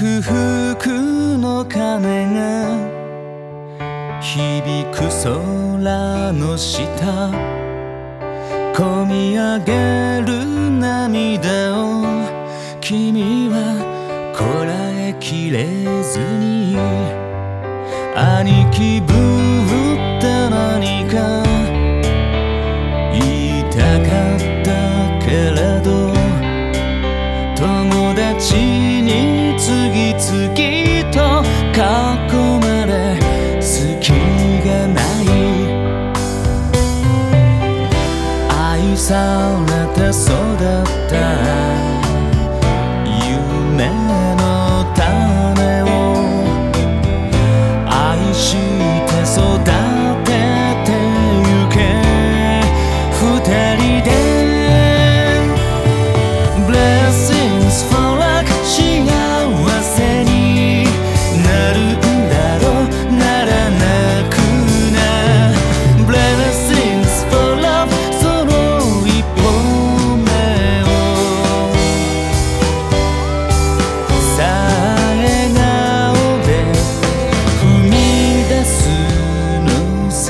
空腹の鐘が響く空の下、こみ上げる涙を君はこらえきれずに、兄貴ぶった何か言いたかったけれど、友達に次々と囲まれ隙がない、愛されて育った夢の種を愛して育ててゆけ、二人でBlessings for luck 幸せになるんだろう、ならなくな Blessings for love その一歩目をさあ笑顔で踏み出すのさ。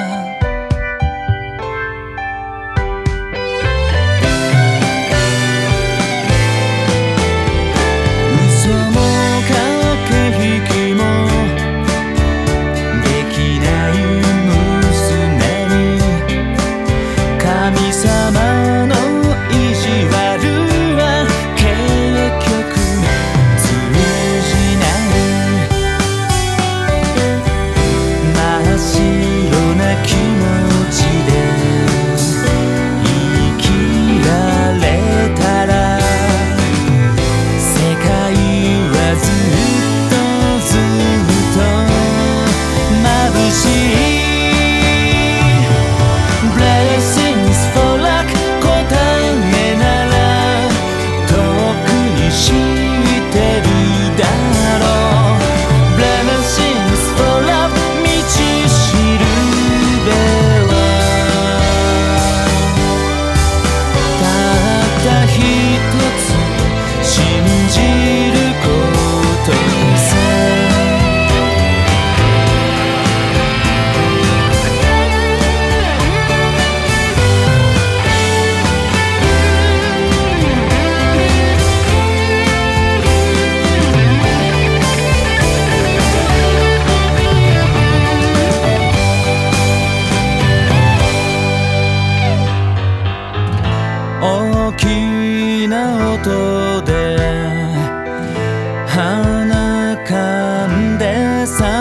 大きな音で鼻かんでさ